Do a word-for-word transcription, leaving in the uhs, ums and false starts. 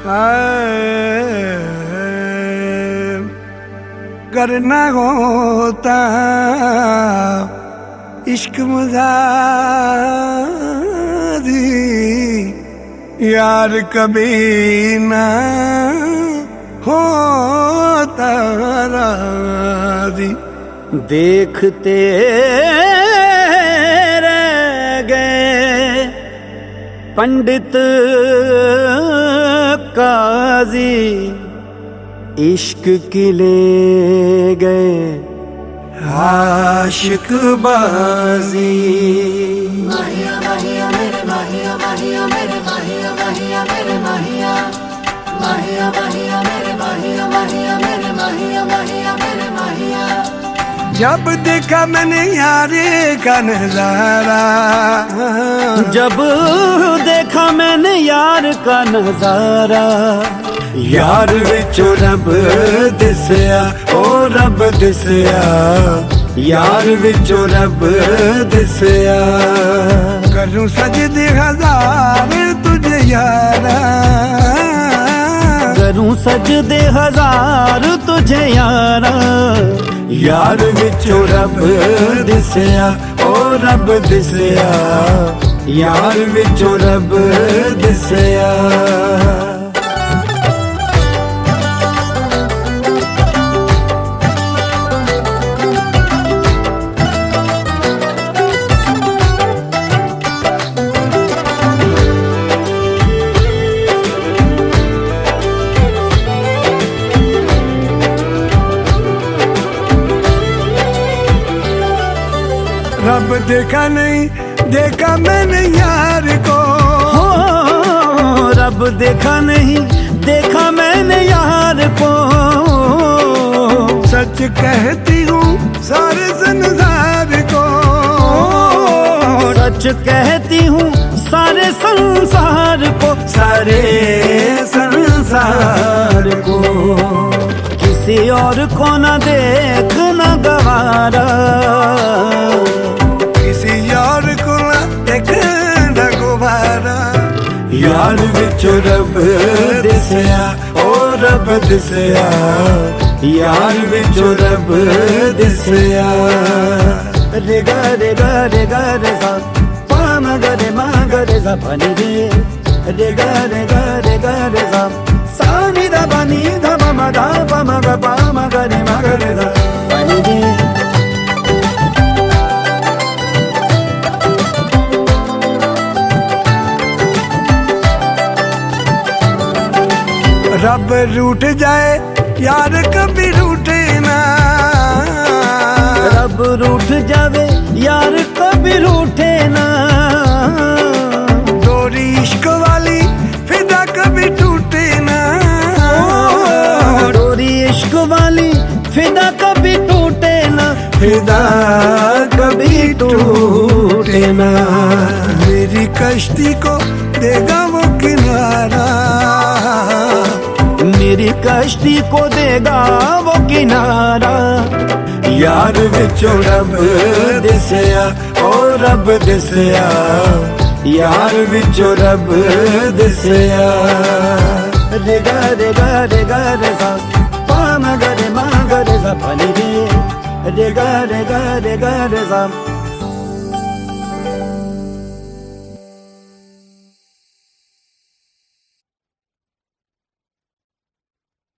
करना होता इश्क मुजादी, यार कभी ना होता राजी। देखते रह गए पंडित काजी, इश्क की ले गए आशिक बाजी। माहिया माहिया मेरे माहिया माहिया मेरे माहिया माहिया मेरे माहिया माहिया माहिया मेरे माहिया माहिया मेरे माहिया माहिया मेरे माहिया। जब देखा मैंने यारे का नजारा, जब देखा मैंने यार का नजारा, यार विचो रब दिसया ओ रब दिसया, यार विचो रब दिसया। करूं सजदे हजार तुझे यारा, करूं सजदे हजार तुझे यारा, यार विचो रब दिसया ओ रब दिसया, यार विचो रब दिसया। रब देखा नहीं देखा मैंने यार को, हो रब देखा नहीं देखा मैंने यार को, सच कहती हूँ सारे संसार को, सच कहती हूँ सारे संसार को, सारे संसार को। किसी और को न देखना गवारा, किसी यार को ना देखना गुबारा। यार विचो रब दिसया ओ रब दिसया, यार विचो रब दिसया। रे गा रे गा रे गा रे सा पा म ग रे मा ग रे सा प नि रे, रे गा रे गा रे गा रे सा सा नि ध प नि ध प म ध प म ग प म ग रे मा ग रे सा प नि रे। रब रूठ जाए यार कभी रूठे ना, रब रूठ जावे यार कभी रूठे ना, डोरी इश्क वाली फिदा कभी टूटे ना, डोरी इश्क वाली फिदा कभी टूटे ना, फिदा कभी टूटे ना। मेरी कश्ती को देगा वो किनारा, मेरी कश्ती को देगा वो किनारा। यार विचो रब दिसया ओ रब दिसया, यार विचो रब दिसया। रे गा रे गा रे गा रे सा पा म ग रे मा ग रे सा प नि रे, रे गा रे गा रे गा रे सा